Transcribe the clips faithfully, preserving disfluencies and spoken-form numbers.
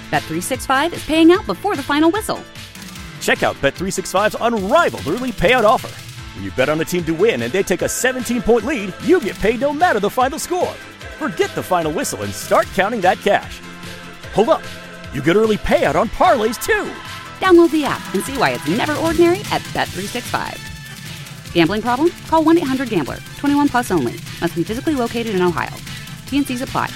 Bet three sixty-five is paying out before the final whistle. Check out Bet three sixty-five's unrivaled early payout offer. When you bet on a team to win and they take a seventeen-point lead, you get paid no matter the final score. Forget the final whistle and start counting that cash. Hold up. You get early payout on parlays, too. Download the app and see why it's never ordinary at Bet three sixty-five. Gambling problem? Call one eight hundred gambler. twenty-one plus only. Must be physically located in Ohio. T and C's apply.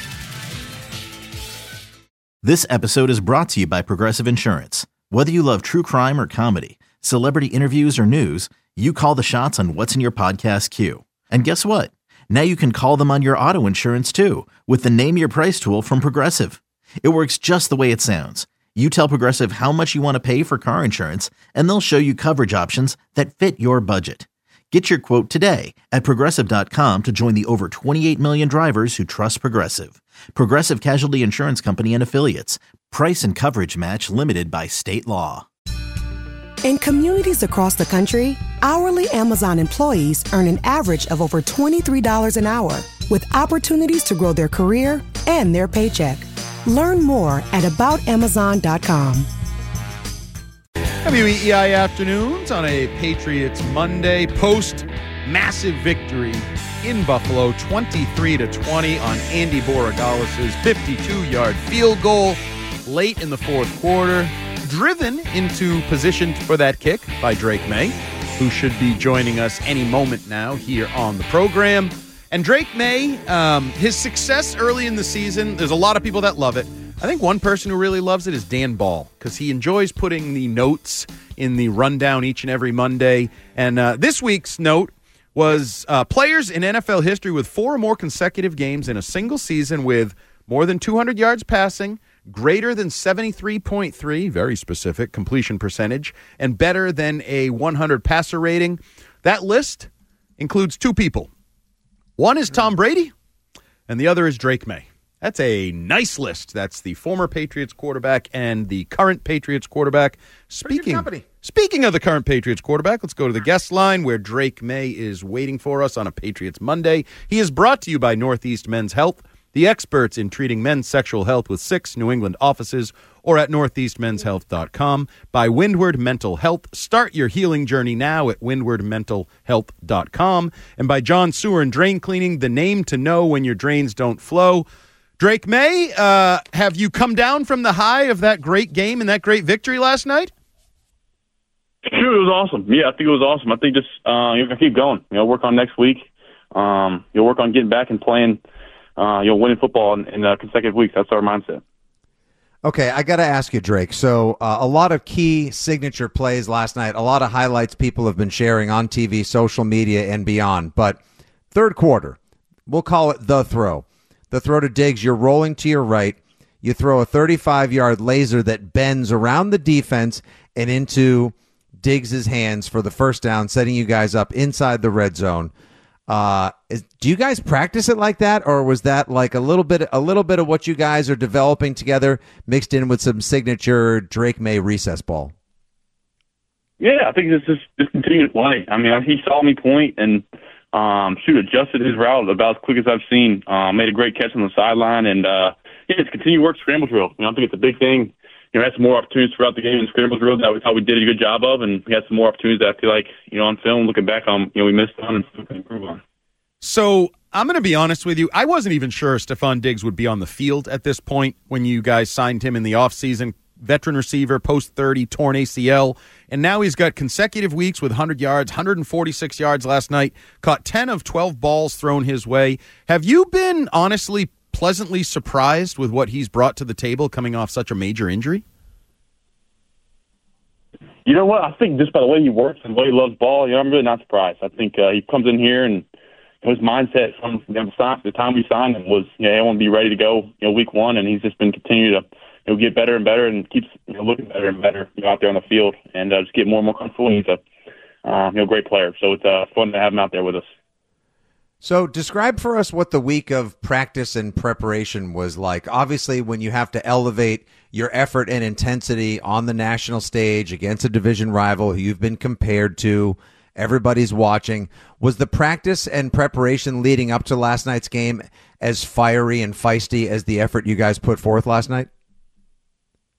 This episode is brought to you by Progressive Insurance. Whether you love true crime or comedy, celebrity interviews or news, you call the shots on what's in your podcast queue. And guess what? Now you can call them on your auto insurance too with the Name Your Price tool from Progressive. It works just the way it sounds. You tell Progressive how much you want to pay for car insurance, and they'll show you coverage options that fit your budget. Get your quote today at Progressive dot com to join the over twenty-eight million drivers who trust Progressive. Progressive Casualty Insurance Company and Affiliates. Price and coverage match limited by state law. In communities across the country, hourly Amazon employees earn an average of over twenty-three dollars an hour, with opportunities to grow their career and their paycheck. Learn more at about amazon dot com. W E E I Afternoons on a Patriots Monday, post massive victory in Buffalo, twenty-three to twenty on Andy Borregales' fifty-two-yard field goal late in the fourth quarter, driven into position for that kick by Drake May, who should be joining us any moment now here on the program. And Drake May, um, his success early in the season, there's a lot of people that love it. I think one person who really loves it is Dan Ball, because he enjoys putting the notes in the rundown each and every Monday. And uh, this week's note was uh, players in N F L history with four or more consecutive games in a single season with more than two hundred yards passing, greater than seventy-three point three, very specific, completion percentage, and better than a one hundred passer rating. That list includes two people. One is Tom Brady, and the other is Drake May. That's a nice list. That's the former Patriots quarterback and the current Patriots quarterback. Speaking, speaking of the current Patriots quarterback, let's go to the guest line where Drake May is waiting for us on a Patriots Monday. He is brought to you by Northeast Men's Health, the experts in treating men's sexual health with six New England offices, or at northeast men's health dot com. By Windward Mental Health. Start your healing journey now at windward mental health dot com. And by John Sewer and Drain Cleaning, the name to know when your drains don't flow. Drake May, uh, have you come down from the high of that great game and that great victory last night? Sure, it was awesome. Yeah, I think it was awesome. I think just uh, you're going to keep going. You know, work on next week. Um, you'll work on getting back and playing, uh, you know, winning football in, in uh, consecutive weeks. That's our mindset. Okay, I got to ask you, Drake. So uh, a lot of key signature plays last night, a lot of highlights people have been sharing on T V, social media, and beyond. But third quarter, we'll call it the throw. The throw to Diggs, you're rolling to your right. You throw a thirty-five-yard laser that bends around the defense and into Diggs' hands for the first down, setting you guys up inside the red zone. Uh, is, do you guys practice it like that, or was that like a little bit, a little bit of what you guys are developing together, mixed in with some signature Drake May recess ball? Yeah, I think it's just just continue to play. I mean, he saw me point and. Um, shoot, adjusted his route about as quick as I've seen. Um, made a great catch on the sideline, and uh, yeah, it's continue work scramble drill. You know, I think it's a big thing. You know, had some more opportunities throughout the game in scramble drill that we thought we did a good job of, and we had some more opportunities that I feel like, you know, on film, looking back on, you know, we missed on and we can improve on. So I'm going to be honest with you. I wasn't even sure Stephon Diggs would be on the field at this point when you guys signed him in the offseason. Veteran receiver, post thirty, torn A C L, and now he's got consecutive weeks with one hundred yards, one hundred forty-six yards last night, caught ten of twelve balls thrown his way. Have you been honestly pleasantly surprised with what he's brought to the table coming off such a major injury? You know what? I think just by the way he works and the way he loves ball, you know, I'm really not surprised. I think uh, he comes in here and his mindset from you know, the time we signed him was, you know, I want to be ready to go, you know, week one, and he's just been continuing to you know, get better and better and keeps you know, looking better and better you know, out there on the field and uh, just get more and more comfortable. And he's a uh, you know, great player, so it's uh, fun to have him out there with us. So describe for us what the week of practice and preparation was like. Obviously, when you have to elevate your effort and intensity on the national stage against a division rival who you've been compared to, everybody's watching. Was the practice and preparation leading up to last night's game as fiery and feisty as the effort you guys put forth last night?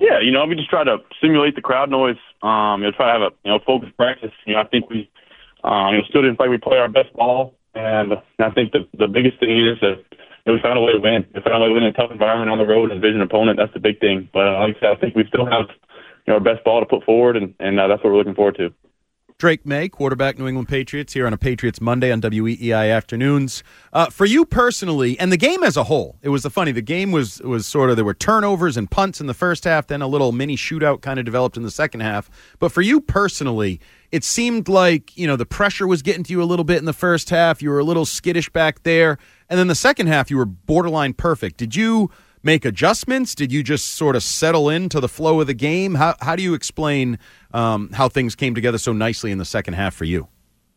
Yeah, you know, we just try to simulate the crowd noise. Um, you know, try to have a you know focused practice. You know, I think we um, you know, still didn't feel like we played our best ball, and I think the the biggest thing is that you know, we found a way to win. We found a way to win in a tough environment on the road and division opponent. That's the big thing. But uh, like I said, I think we still have you know our best ball to put forward, and, and uh, that's what we're looking forward to. Drake May, quarterback, New England Patriots, here on a Patriots Monday on W E E I Afternoons. Uh, for you personally, and the game as a whole, it was the funny. The game was was sort of, there were turnovers and punts in the first half, then a little mini shootout kind of developed in the second half. But for you personally, it seemed like, you know, the pressure was getting to you a little bit in the first half. You were a little skittish back there. And then the second half, you were borderline perfect. Did you make adjustments? Did you just sort of settle into the flow of the game? How how do you explain um, how things came together so nicely in the second half for you?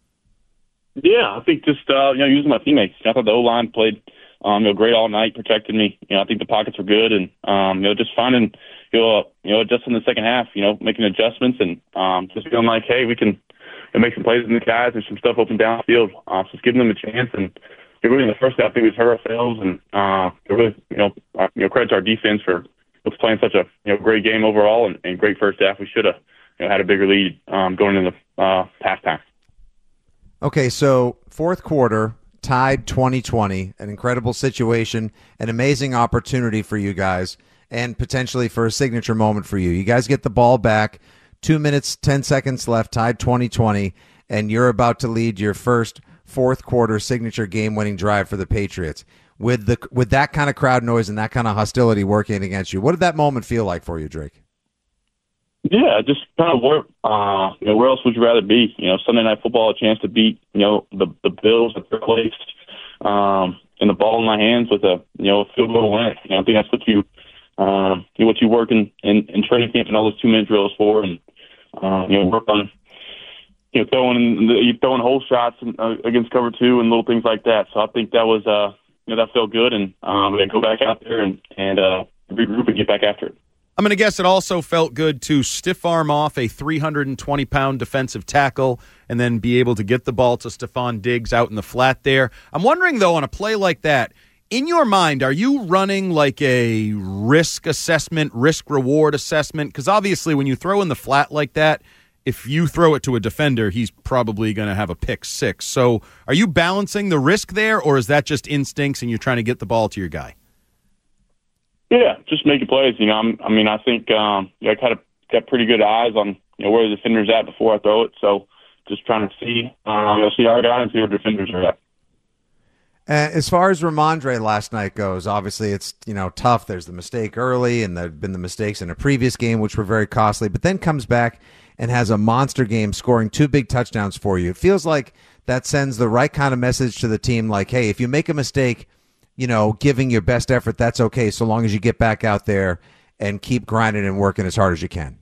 Yeah, I think just uh, you know using my teammates. I thought the O-line played um, you know great all night, protected me. You know, I think the pockets were good, and um, you know just finding you know uh, you know just in the second half, you know making adjustments and um, just feeling like, hey, we can you know, make some plays in the guys and some stuff open downfield. Uh, so just giving them a chance. And you know, really in the first half, I think we hurt ourselves, and uh, it really you know uh, you know credit to our defense for was playing such a you know great game overall and, and great first half. We should have you know had a bigger lead um, going into the uh, halftime. Okay, so fourth quarter, tied twenty twenty, an incredible situation, an amazing opportunity for you guys, and potentially for a signature moment for you. You guys get the ball back, two minutes, ten seconds left, tied twenty twenty, and you're about to lead your first fourth quarter signature game-winning drive for the Patriots. With the with that kind of crowd noise and that kind of hostility working against you, what did that moment feel like for you, Drake? Yeah, just kind of where, uh, you know, where else would you rather be? You know, Sunday Night Football, a chance to beat, you know, the the Bills at their place, um, and the ball in my hands with a, you know, a field goal win. You know, I think that's what you, um, what you work in, in, in training camp and all those two-minute drills for, and, um, you know, work on, you know, throwing, you throwing hole shots and, uh, against cover two and little things like that. So I think that was, uh, you know, that felt good, and um, then go back out there and, and uh, regroup and get back after it. I'm going to guess it also felt good to stiff arm off a three hundred twenty pound defensive tackle and then be able to get the ball to Stephon Diggs out in the flat there. I'm wondering, though, on a play like that, in your mind, are you running like a risk assessment, risk-reward assessment? Because obviously when you throw in the flat like that, if you throw it to a defender, he's probably going to have a pick six. So are you balancing the risk there, or is that just instincts and you're trying to get the ball to your guy? Yeah, just making plays. You know, I'm, I mean, I think um, you know, I kind of got pretty good eyes on you know where the defender's at before I throw it. So just trying to see, um, you know, see our guy and see where the defenders are at. Uh, as far as Rhamondre last night goes, obviously it's you know tough. There's the mistake early, and there've been the mistakes in a previous game, which were very costly. But then comes back and has a monster game, scoring two big touchdowns for you. It feels like that sends the right kind of message to the team, like, hey, if you make a mistake, you know, giving your best effort, that's okay, so long as you get back out there and keep grinding and working as hard as you can.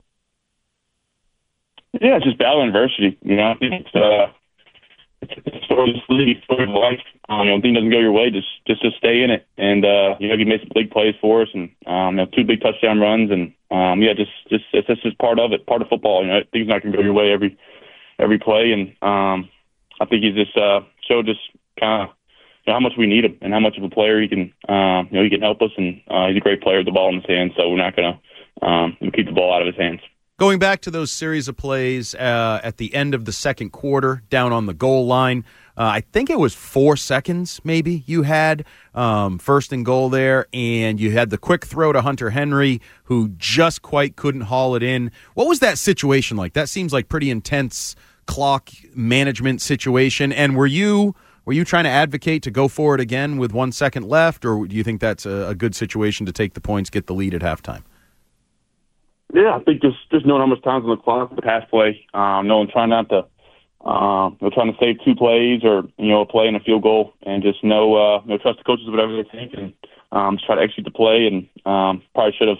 Yeah, it's just battle adversity. You know, I think it's, uh, it's, it's a story of this league, it's a story of life. Um, you know, thing doesn't go your way, just just just stay in it. And uh, you know, he made some big plays for us, and um, you know, two big touchdown runs, and um, yeah, just just it's just, just part of it, part of football. You know, things not gonna go your way every every play, and um, I think he just uh, showed just kind of you know, how much we need him and how much of a player he can, uh, you know, he can help us, and uh, he's a great player with the ball in his hands. So we're not gonna um, keep the ball out of his hands. Going back to those series of plays uh, at the end of the second quarter, down on the goal line, uh, I think it was four seconds maybe you had um, first and goal there, and you had the quick throw to Hunter Henry, who just quite couldn't haul it in. What was that situation like? That seems like pretty intense clock management situation. And were you were you trying to advocate to go for it again with one second left, or do you think that's a, a good situation to take the points, get the lead at halftime? Yeah, I think just just knowing how much time's on the clock, the pass play, um, knowing trying not to, um, you know, trying to save two plays or you know a play and a field goal, and just know, uh, you know, trust the coaches whatever they think, and um, just try to execute the play. And um, probably should have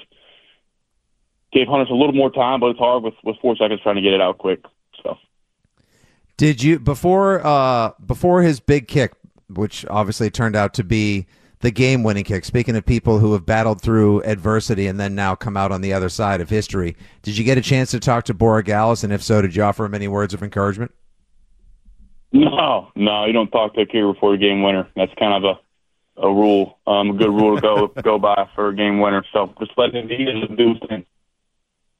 gave Hunter a little more time, but it's hard with, with four seconds trying to get it out quick. So, did you before uh, before his big kick, which obviously turned out to be the game-winning kick, speaking of people who have battled through adversity and then now come out on the other side of history, did you get a chance to talk to Borregales, and if so, did you offer him any words of encouragement? No, no, you don't talk to a kicker before a game winner. That's kind of a, a rule, um, a good rule to go go by for a game winner. So just let him be and do his thing.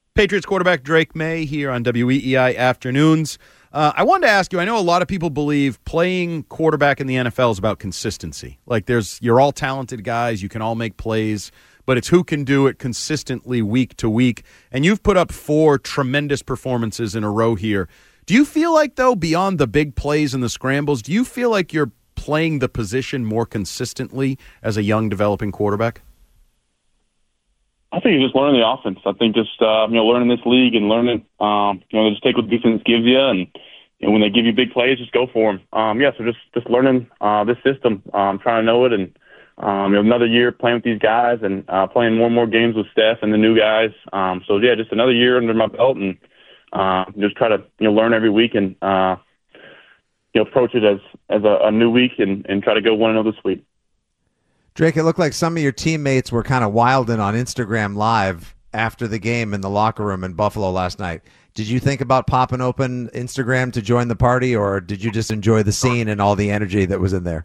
Patriots quarterback Drake May here on W E E I Afternoons. Uh, I wanted to ask you, I know a lot of people believe playing quarterback in the N F L is about consistency. Like there's, you're all talented guys, you can all make plays, but it's who can do it consistently week to week. And you've put up four tremendous performances in a row here. Do you feel like, though, beyond the big plays and the scrambles, do you feel like you're playing the position more consistently as a young developing quarterback? I think it's just learning the offense. I think just uh, you know learning this league and learning um, you know just take what the defense gives you, and you know, when they give you big plays, just go for them. Um, yeah, so just just learning uh, this system, um, trying to know it, and um, you know, another year playing with these guys and uh, playing more and more games with Steph and the new guys. Um, so yeah, just another year under my belt, and uh, just try to you know learn every week and uh, you know approach it as as a, a new week and, and try to go one and zero this week. Drake, it looked like some of your teammates were kind of wilding on Instagram Live after the game in the locker room in Buffalo last night. Did you think about popping open Instagram to join the party, or did you just enjoy the scene and all the energy that was in there?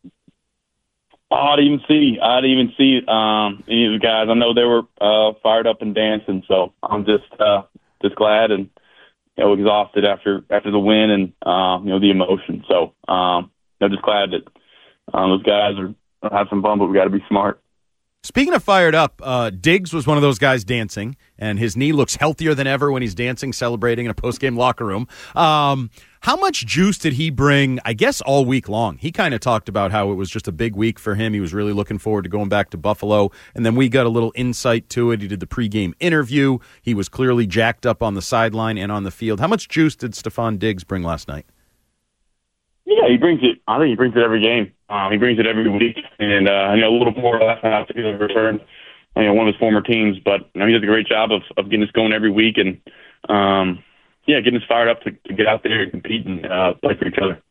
I didn't even see. I didn't even see um, any of the guys. I know they were uh, fired up and dancing, so I'm just uh, just glad and you know exhausted after after the win and uh, you know the emotion. So um, I'm just glad that um, those guys are. Have some fun, but we got to be smart. Speaking of fired up, uh, Diggs was one of those guys dancing, and his knee looks healthier than ever when he's dancing, celebrating in a post-game locker room. Um, how much juice did he bring, I guess, all week long? He kind of talked about how it was just a big week for him. He was really looking forward to going back to Buffalo, and then we got a little insight to it. He did the pregame interview. He was clearly jacked up on the sideline and on the field. How much juice did Stefon Diggs bring last night? Yeah, he brings it. I think he brings it every game. Um, he brings it every week, and uh, you know a little more last night to the return. You know, one of his former teams, but you know, he does a great job of, of getting us going every week, and um, yeah, getting us fired up to, to get out there and compete and uh, play for each other.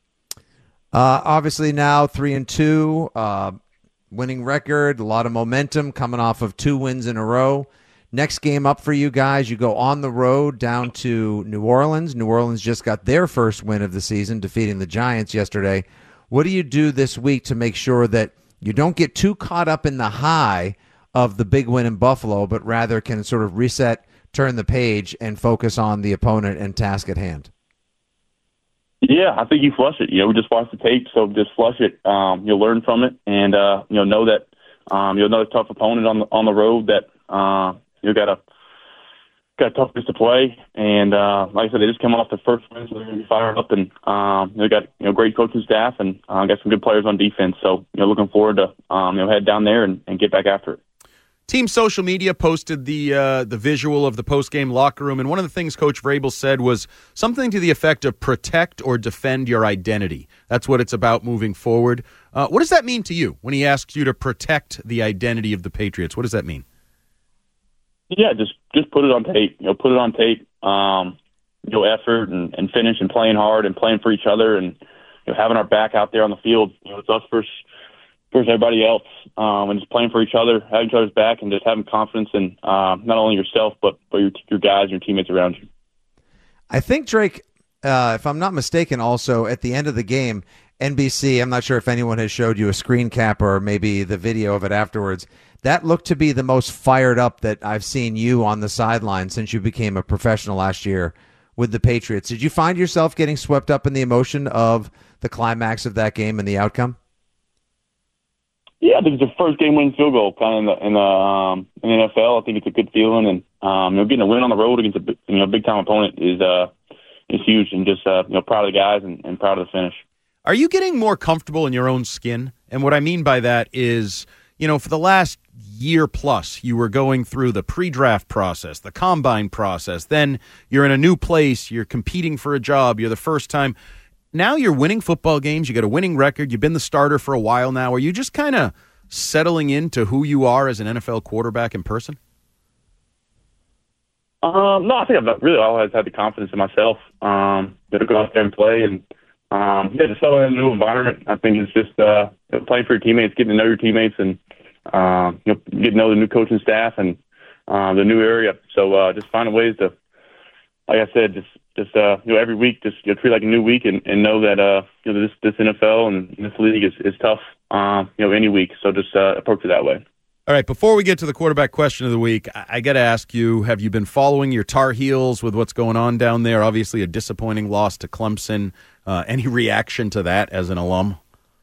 Uh, obviously now three and two, uh, winning record, a lot of momentum coming off of two wins in a row. Next game up for you guys, you go on the road down to New Orleans. New Orleans just got their first win of the season, defeating the Giants yesterday. What do you do this week to make sure that you don't get too caught up in the high of the big win in Buffalo, but rather can sort of reset, turn the page, and focus on the opponent and task at hand? Yeah, I think you flush it. You know, we just watch the tape, so just flush it. Um, you'll learn from it, and uh, you know, know that um, you're another tough opponent on the on the road that. Uh, You got a got a tough place to play, and uh, like I said, they just come off the first win, so they're going to be fired up, and um, they got you know great coaching staff and uh, got some good players on defense. So you know, looking forward to um, you know head down there and, and get back after it. Team social media posted the uh, the visual of the post-game locker room, and one of the things Coach Vrabel said was something to the effect of protect or defend your identity. That's what it's about moving forward. Uh, what does that mean to you when he asks you to protect the identity of the Patriots? What does that mean? Yeah, just just put it on tape. You know, put it on tape. Um, you know, effort and, and finish and playing hard and playing for each other and you know, having our back out there on the field. You know, it's us versus versus everybody else, um, and just playing for each other, having each other's back, and just having confidence in uh, not only yourself but but your your guys, and your teammates around you. I think Drake, uh, if I'm not mistaken, also at the end of the game, N B C. I'm not sure if anyone has showed you a screen cap or maybe the video of it afterwards. That looked to be the most fired up that I've seen you on the sideline since you became a professional last year with the Patriots. Did you find yourself getting swept up in the emotion of the climax of that game and the outcome? Yeah, I think it's the first game-winning field goal kind of in the in the, um, in the N F L. I think it's a good feeling, and um, you know, getting a win on the road against a you know big-time opponent is uh is huge, and just uh, you know proud of the guys and, and proud of the finish. Are you getting more comfortable in your own skin? And what I mean by that is, you know, for the last year plus, you were going through the pre-draft process, the combine process. Then you're in a new place. You're competing for a job. You're the first time. Now you're winning football games. You got a winning record. You've been the starter for a while now. Are you just kind of settling into who you are as an N F L quarterback in person? Um, no, I think I've really always had the confidence in myself um, to go out there and play and um, yeah, to settle in a new environment. I think it's just uh, playing for your teammates, getting to know your teammates, and uh, you know, getting to know the new coaching staff and uh, the new area. So uh, just finding ways to, like I said, just just uh, you know every week, just you know, treat it like a new week, and, and know that uh, you know this this N F L and this league is is tough. Uh, you know any week, so just uh, approach it that way. All right, before we get to the quarterback question of the week, I, I got to ask you, have you been following your Tar Heels with what's going on down there? Obviously a disappointing loss to Clemson. Uh, any reaction to that as an alum?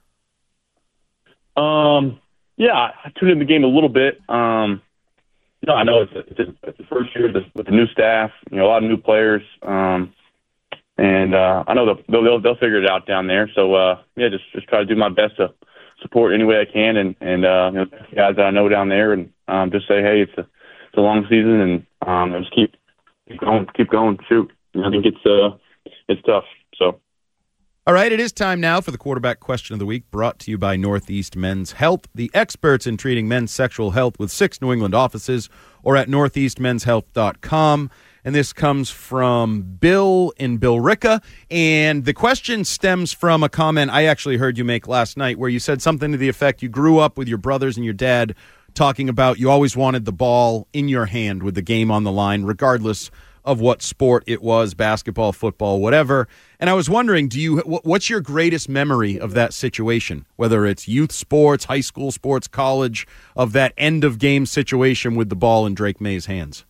Um, yeah, I tuned in the game a little bit. Um, you know, I know it's, it's, it's the first year with the, with the new staff, you know, a lot of new players. Um, and uh, I know they'll, they'll, they'll figure it out down there. So, uh, yeah, just, just try to do my best to support any way I can, and and uh, you know, guys that I know down there, and um, just say, hey, it's a it's a long season, and um, just keep keep going, keep going, shoot. You know, I think it's uh it's tough. So, all right, it is time now for the quarterback question of the week, brought to you by Northeast Men's Health, the experts in treating men's sexual health with six New England offices, or at northeast men's health dot com. And this comes from Bill in Billerica. And the question stems from a comment I actually heard you make last night where you said something to the effect you grew up with your brothers and your dad talking about you always wanted the ball in your hand with the game on the line, regardless of what sport it was, basketball, football, whatever. And I was wondering, do you what's your greatest memory of that situation, whether it's youth sports, high school sports, college, of that end-of-game situation with the ball in Drake May's hands?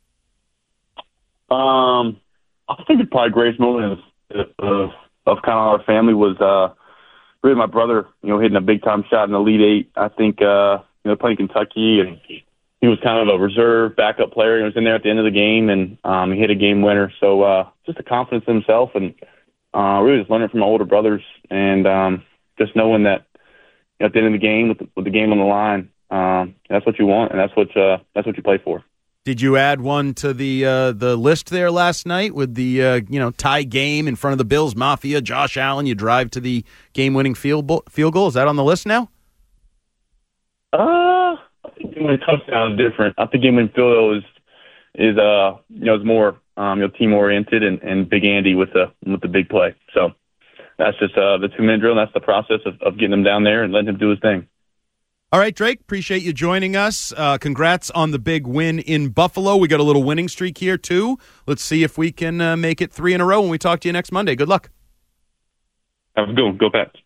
Um, I think the probably greatest moment of, of, of kind of our family was uh, really my brother, you know, hitting a big time shot in the Elite Eight. I think, uh, you know, playing Kentucky, and he was kind of a reserve backup player. He was in there at the end of the game, and um, he hit a game winner. So uh, just the confidence in himself, and uh, really just learning from my older brothers, and um, just knowing that, you know, at the end of the game, with the, with the game on the line, um, that's what you want, and that's what uh, that's what you play for. Did you add one to the uh, the list there last night with the uh, you know tie game in front of the Bills Mafia, Josh Allen? You drive to the game-winning field bo- field goal. Is that on the list now? Uh, I think game-winning touchdown is different. I think game-winning field goal is is uh you know is more um, you know team-oriented, and, and Big Andy with the with the big play. So that's just uh, the two-minute drill. And that's the process of, of getting him down there and letting him do his thing. All right, Drake, appreciate you joining us. Uh, congrats on the big win in Buffalo. We got a little winning streak here, too. Let's see if we can uh, make it three in a row when we talk to you next Monday. Good luck. Have a good one. Go Pats.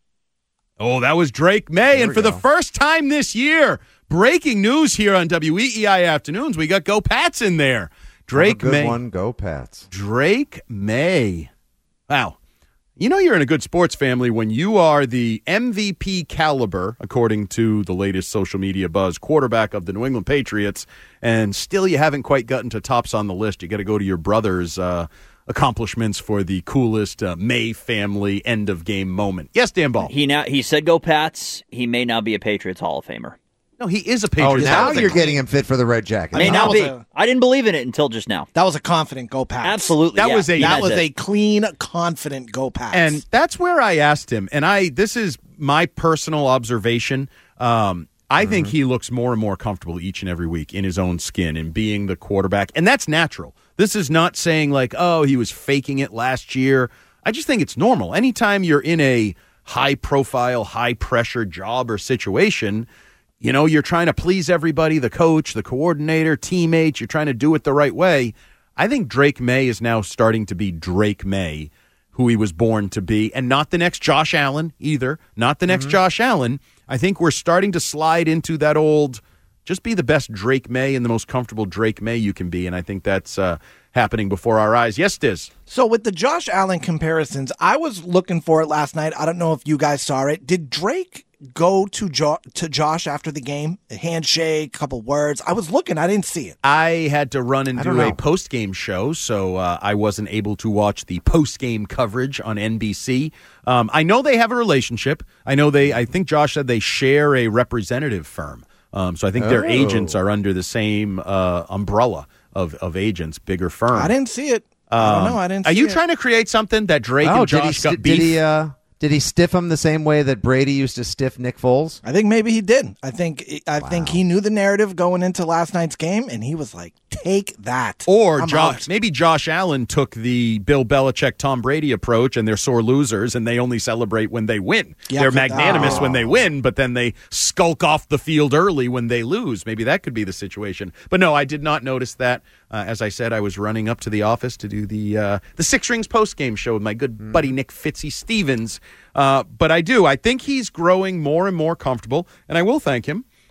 Oh, that was Drake May. There and for go. the first time this year, breaking news here on W E E I Afternoons, we got Go Pats in there. Drake Have a good May. one, Go Pats. Drake May. Wow. You know you're in a good sports family when you are the M V P caliber, according to the latest social media buzz, quarterback of the New England Patriots, and still you haven't quite gotten to tops on the list. You got to go to your brother's uh, accomplishments for the coolest uh, May family end-of-game moment. Yes, Dan Ball. He now he said go Pats. He may now be a Patriots Hall of Famer. No, he is a Patriots. Oh, now you're getting him fit for the red jacket. May I mean, now be. A, I didn't believe in it until just now. That was a confident go Pats. Absolutely. That yeah, was a that was it. a clean, confident go Pats. And that's where I asked him, and I this is my personal observation. Um, I mm-hmm. think he looks more and more comfortable each and every week in his own skin and being the quarterback, and that's natural. This is not saying like, oh, he was faking it last year. I just think it's normal. Anytime you're in a high-profile, high-pressure job or situation, you know, you're trying to please everybody, the coach, the coordinator, teammates. You're trying to do it the right way. I think Drake May is now starting to be Drake May, who he was born to be, and not the next Josh Allen either. Not the next mm-hmm. Josh Allen. I think we're starting to slide into that old, just be the best Drake May and the most comfortable Drake May you can be, and I think that's uh, happening before our eyes. Yes, Diz. So with the Josh Allen comparisons, I was looking for it last night. I don't know if you guys saw it. Did Drake go to jo- to Josh after the game? A handshake, couple words. I was looking. I didn't see it. I had to run and do a post-game show, so uh, I wasn't able to watch the post-game coverage on N B C. Um, I know they have a relationship. I know they. I think Josh said they share a representative firm. Um, so I think their oh. agents are under the same uh, umbrella of, of agents, bigger firm. I didn't see it. Um, I don't know. I didn't see Are you it. trying to create something that Drake oh, and Josh did he, got did beef? He, uh, Did he stiff him the same way that Brady used to stiff Nick Foles? I think maybe he did. I think I wow. think he knew the narrative going into last night's game, and he was like, "Take that." Or I'm Josh, out. maybe Josh Allen took the Bill Belichick, Tom Brady approach, and they're sore losers, and they only celebrate when they win. Yeah, they're for- magnanimous oh. when they win, but then they skulk off the field early when they lose. Maybe that could be the situation. But no, I did not notice that. Uh, as I said, I was running up to the office to do the uh, the Six Rings post-game show with my good mm. buddy Nick Fitzy Stevens. Uh, but I do. I think he's growing more and more comfortable, and I will thank him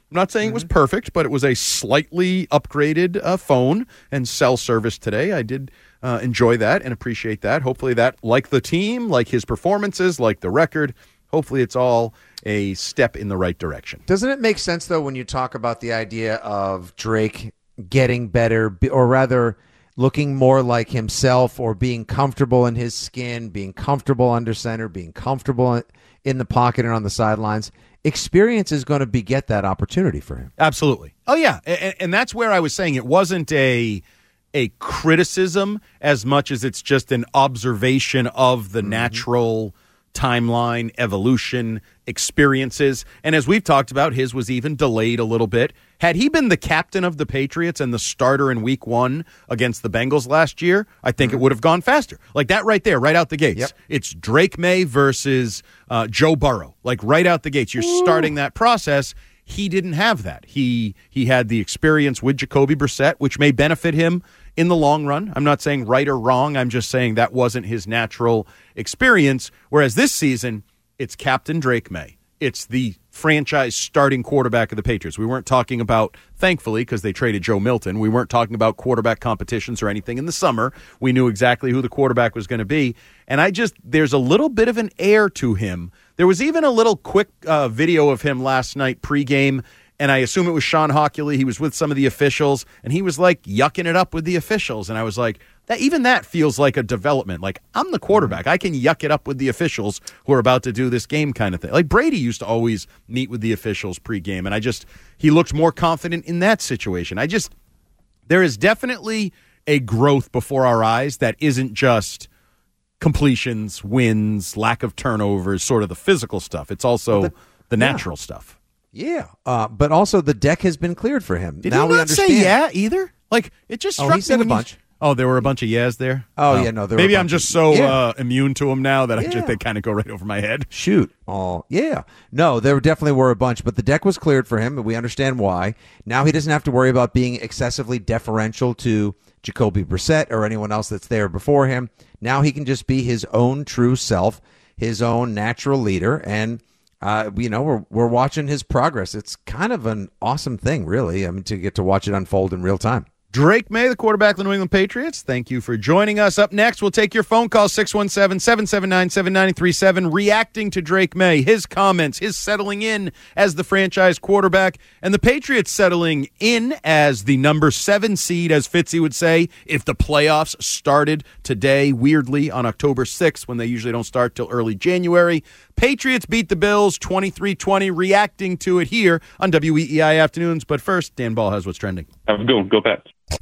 I'm not saying mm-hmm. it was perfect, but it was a slightly upgraded uh, phone and cell service today. I did uh, enjoy that and appreciate that. Hopefully that, like the team, like his performances, like the record, hopefully it's all a step in the right direction. Doesn't it make sense, though, when you talk about the idea of Drake getting better, or rather looking more like himself, or being comfortable in his skin, being comfortable under center, being comfortable in the pocket and on the sidelines? Experience is going to beget that opportunity for him. Absolutely. Oh, yeah. And, and that's where I was saying it wasn't a a criticism as much as it's just an observation of the mm-hmm. natural timeline, evolution, experiences. And as we've talked about, his was even delayed a little bit. Had he been the captain of the Patriots and the starter in week one against the Bengals last year, I think mm-hmm. it would have gone faster. Like that right there, right out the gates. Yep. It's Drake May versus uh, Joe Burrow. Like right out the gates. You're Ooh. starting that process. He didn't have that. He he had the experience with Jacoby Brissett, which may benefit him in the long run. I'm not saying right or wrong. I'm just saying that wasn't his natural experience. Whereas this season, it's Captain Drake May. It's the franchise starting quarterback of the Patriots. We weren't talking about, thankfully, because they traded Joe Milton, we weren't talking about quarterback competitions or anything in the summer. We knew exactly who the quarterback was going to be. And I just, there's a little bit of an air to him. There was even a little quick uh, video of him last night pregame, and I assume it was Sean Hockley. He was with some of the officials, and he was like yucking it up with the officials. And I was like, that even that feels like a development. Like, I'm the quarterback. I can yuck it up with the officials who are about to do this game kind of thing. Like, Brady used to always meet with the officials pregame, and I just, he looked more confident in that situation. I just, there is definitely a growth before our eyes that isn't just completions, wins, lack of turnovers, sort of the physical stuff. It's also the, the natural yeah. stuff. Yeah, uh, but also the deck has been cleared for him. Did now he we not understand. say yeah either? Like, it just struck oh, he me said a when bunch. You, oh, there were a bunch of yeahs there? Oh, oh. yeah, no. There Maybe were a I'm bunch just of, so yeah. uh, immune to him now that yeah. I just, they kind of go right over my head. Shoot. Oh, yeah. No, there definitely were a bunch, but the deck was cleared for him, and we understand why. Now he doesn't have to worry about being excessively deferential to Jacoby Brissett or anyone else that's there before him. Now he can just be his own true self, his own natural leader, and Uh, you know, we're we're watching his progress. It's kind of an awesome thing, really. I mean, to get to watch it unfold in real time. Drake May, the quarterback of the New England Patriots, thank you for joining us. Up next, we'll take your phone call, six one seven, seven seven nine, seven nine three seven, reacting to Drake May, his comments, his settling in as the franchise quarterback, and the Patriots settling in as the number seven seed, as Fitzy would say, if the playoffs started today, weirdly, on October sixth, when they usually don't start till early January. Patriots beat the Bills twenty-three twenty, reacting to it here on W E E I Afternoons. But first, Dan Ball has what's trending. Have a good one. Go Pats.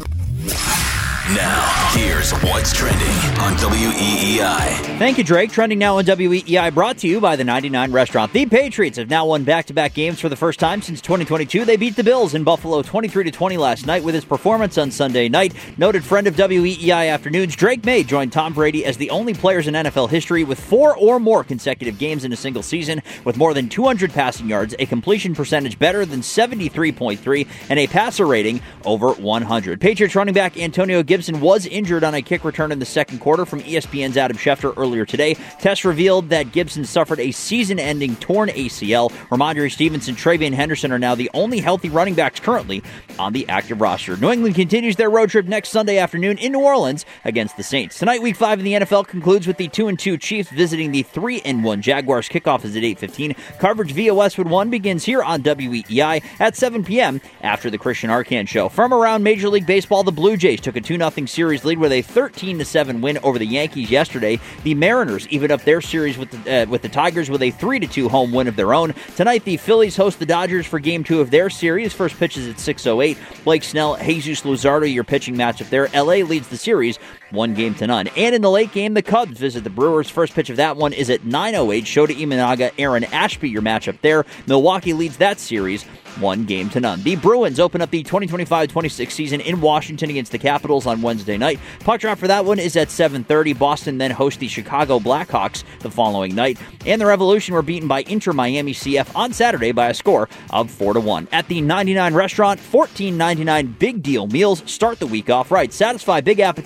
Now, here's what's trending on W E E I. Thank you, Drake. Trending now on W E E I, brought to you by the ninety-nine Restaurant. The Patriots have now won back-to-back games for the first time since twenty twenty-two. They beat the Bills in Buffalo twenty-three to twenty last night with his performance on Sunday night. Noted friend of W E E I Afternoons, Drake May joined Tom Brady as the only players in N F L history with four or more consecutive games in a single season with more than two hundred passing yards, a completion percentage better than seventy-three point three, and a passer rating over one hundred. Patriots running back Antonio Gibson was injured on a kick return in the second quarter from E S P N's Adam Schefter earlier today. Tests revealed that Gibson suffered a season-ending torn A C L. Ramondre Stevenson, Travian Henderson are now the only healthy running backs currently on the active roster. New England continues their road trip next Sunday afternoon in New Orleans against the Saints. Tonight, Week five in the N F L concludes with the two and two Chiefs visiting the three and one Jaguars. Kickoff is at eight fifteen. Coverage via Westwood One begins here on W E E I at seven p.m. after the Christian Arcand Show. From around Major League Baseball, the Blue Jays took a two nothing series lead with a thirteen to seven win over the Yankees yesterday. The Mariners evened up their series with the, uh, with the Tigers with a three to two home win of their own. Tonight, the Phillies host the Dodgers for game two of their series. First pitch is at six oh eight. Blake Snell, Jesus Luzardo, your pitching matchup there. L A leads the series one game to none. And in the late game, the Cubs visit the Brewers. First pitch of that one is at nine oh eight. Shota Imanaga, Aaron Ashby, your matchup there. Milwaukee leads that series one game to none. The Bruins open up the twenty twenty-five twenty-six season in Washington against the Capitals on Wednesday night. Puck drop for that one is at seven thirty. Boston then host the Chicago Blackhawks the following night. And the Revolution were beaten by Inter Miami C F on Saturday by a score of four to one. At the ninety-nine Restaurant, fourteen ninety-nine big deal meals start the week off right. Satisfy big appetites every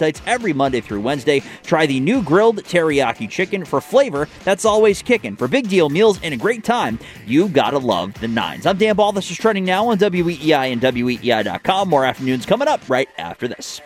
every Monday through Wednesday. Try the new grilled teriyaki chicken for flavor that's always kicking. For big deal meals and a great time, you gotta love the Nines. I'm Dan Ball. This is Trending Now on W E E I and W E E I dot com. More afternoons coming up right after this.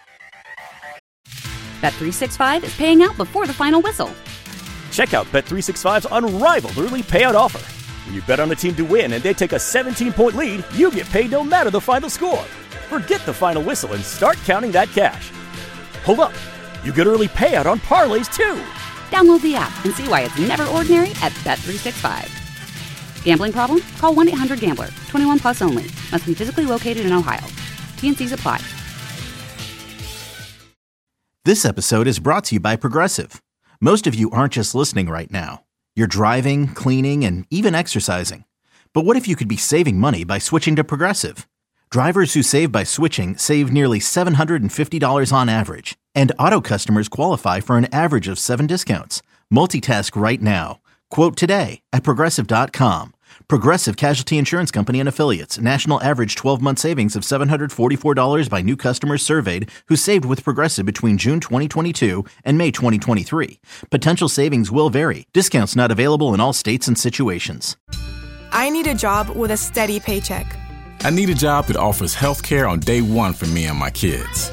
Bet three sixty-five is paying out before the final whistle. Check out Bet three sixty-five's unrivaled early payout offer. When you bet on a team to win and they take a seventeen-point lead, you get paid no matter the final score. Forget the final whistle and start counting that cash. Hold up. You get early payout on parlays, too. Download the app and see why it's never ordinary at Bet three sixty-five. Gambling problem? Call one eight hundred gambler. twenty-one plus only. Must be physically located in Ohio. T N Cs apply. This episode is brought to you by Progressive. Most of you aren't just listening right now. You're driving, cleaning, and even exercising. But what if you could be saving money by switching to Progressive? Drivers who save by switching save nearly seven hundred fifty dollars on average. And auto customers qualify for an average of seven discounts. Multitask right now. Quote today at Progressive dot com. Progressive Casualty Insurance Company and Affiliates. National average twelve-month savings of seven hundred forty-four dollars by new customers surveyed who saved with Progressive between June twenty twenty-two and May twenty twenty-three. Potential savings will vary. Discounts not available in all states and situations. I need a job with a steady paycheck. I need a job that offers health care on day one for me and my kids.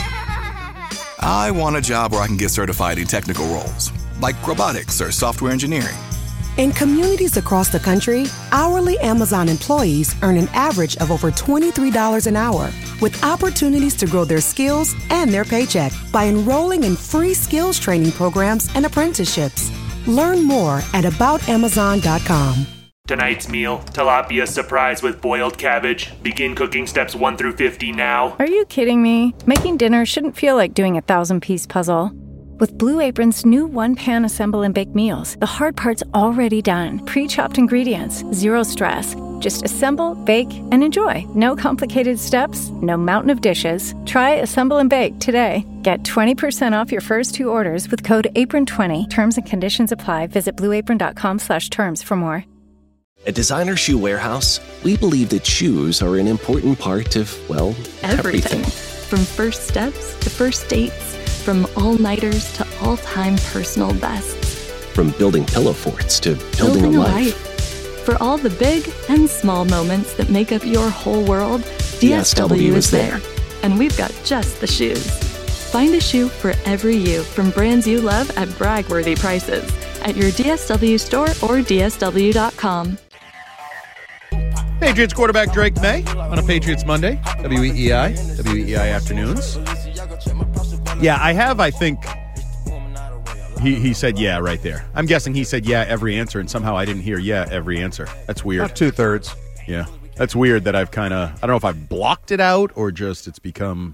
I want a job where I can get certified in technical roles, like robotics or software engineering. In communities across the country, hourly Amazon employees earn an average of over twenty-three dollars an hour, with opportunities to grow their skills and their paycheck by enrolling in free skills training programs and apprenticeships. Learn more at about amazon dot com. Tonight's meal, tilapia surprise with boiled cabbage. Begin cooking steps one through fifty now. Are you kidding me? Making dinner shouldn't feel like doing a thousand-piece puzzle. With Blue Apron's new one-pan assemble and bake meals, the hard part's already done. Pre-chopped ingredients, zero stress. Just assemble, bake, and enjoy. No complicated steps, no mountain of dishes. Try Assemble and Bake today. Get twenty percent off your first two orders with code apron twenty. Terms and conditions apply. Visit blue apron dot com slash terms for more. At Designer Shoe Warehouse, we believe that shoes are an important part of, well, everything. everything. From first steps to first dates. From all-nighters to all-time personal bests. From building pillow forts to building, building a, a life. life. For all the big and small moments that make up your whole world, D S W is there. And we've got just the shoes. Find a shoe for every you from brands you love at brag-worthy prices at your D S W store or D S W dot com. Patriots quarterback Drake May on a Patriots Monday. W E E I, W E E I afternoons. Yeah, I have, I think, he, he said yeah right there. I'm guessing he said yeah every answer, and somehow I didn't hear yeah every answer. That's weird. About two-thirds. Yeah, that's weird that I've kind of, I don't know if I've blocked it out or just it's become,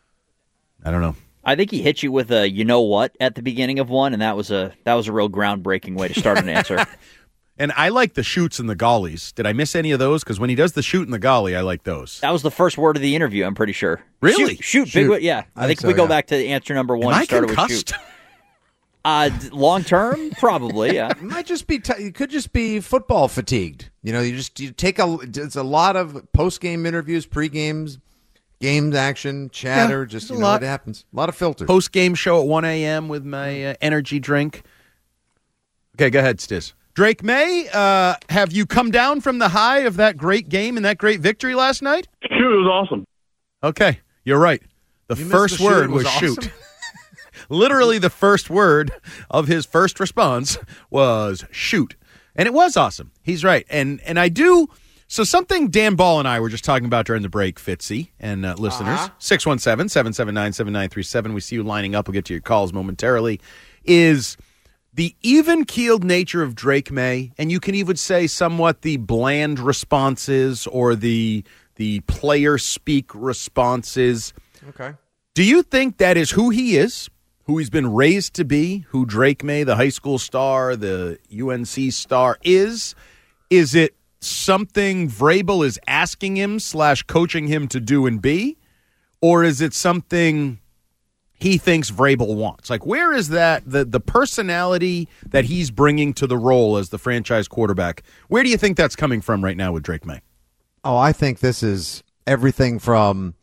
I don't know. I think he hit you with a you know what at the beginning of one, and that was a that was a real groundbreaking way to start an answer. And I like the shoots and the gollies. Did I miss any of those? Because when he does the shoot and the golly, I like those. That was the first word of the interview, I'm pretty sure. Really? Shoot, shoot, Shoot. big. Yeah, I, I think think so, we go yeah. back to answer number one. Am I started concussed? with shoot. Uh, long term, probably. Yeah, it might just be. T- it could just be football fatigued. You know, you just you take a. It's a lot of post game interviews, pre games, games action, chatter. Yeah, just a you know, lot. it happens. A lot of filters. Post game show at one a.m. with my uh, energy drink. Okay, go ahead, Stiz. Drake May, uh, have you come down from the high of that great game and that great victory last night? Shoot, it was awesome. Okay, you're right. The You missed first the shoot, word it was was awesome? shoot. Literally the first word of his first response was shoot. And it was awesome. He's right. And and I do, so something Dan Ball and I were just talking about during the break, Fitzy and uh, listeners, Uh-huh. six one seven, seven seven nine, seven nine three seven, we see you lining up, we'll get to your calls momentarily, is the even-keeled nature of Drake May, and you can even say somewhat the bland responses or the the player speak responses. Okay. Do you think that is who he is, who he's been raised to be, who Drake May, the high school star, the U N C star, is? Is it something Vrabel is asking him slash coaching him to do and be? Or is it something he thinks Vrabel wants? Like, where is that, the, the personality that he's bringing to the role as the franchise quarterback? Where do you think that's coming from right now with Drake May? Oh, I think this is everything from